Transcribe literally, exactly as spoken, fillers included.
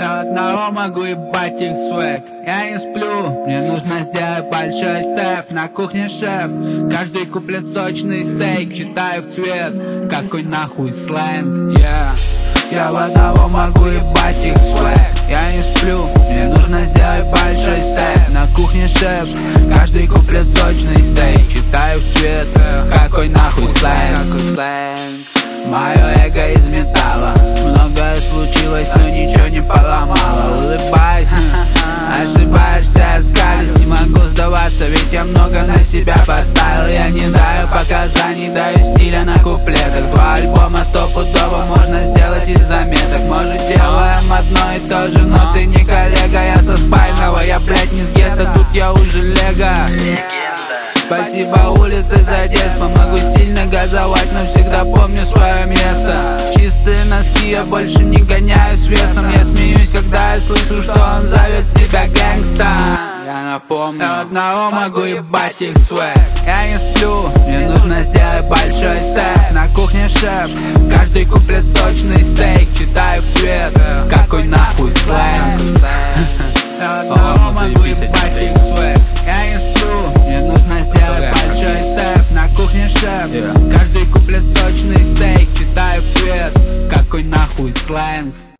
Я одного могу ебать их свек. Я не сплю, мне нужно сделать большой степ. На кухне шеф, каждый куплет сочный стейк. Читаю в цвет, какой нахуй сленг. Yeah. Я в одного могу ебать их свек. Я не сплю, мне нужно сделать большой степ. На кухне шеф, каждый куплет сочный стейк. Читаю в цвет, какой нахуй сленг. Мое эго из металла. Многое случилось, но ничего не поломало. Улыбайся, ошибаешься, скались. Не могу сдаваться, ведь я много на себя поставил. Я не даю показаний, даю стиля на куплетах. Два альбома стопудово можно сделать из заметок. Может делаем одно и то же, но ты не коллега. Я со спального, я блять не с гетто, тут я уже лего. Спасибо улице за детство. Могу сильно газовать, но всегда помню свое место. Чистые носки, я больше не гоняю с весом. Я смеюсь, когда я слышу, что он зовет себя гэнгста. Я напомню, я одного могу ебать их свек. Я не сплю, мне нужно сделать большой степ. На кухне шеф, каждый куплет сочный стейк. Читаю в цвет, какой на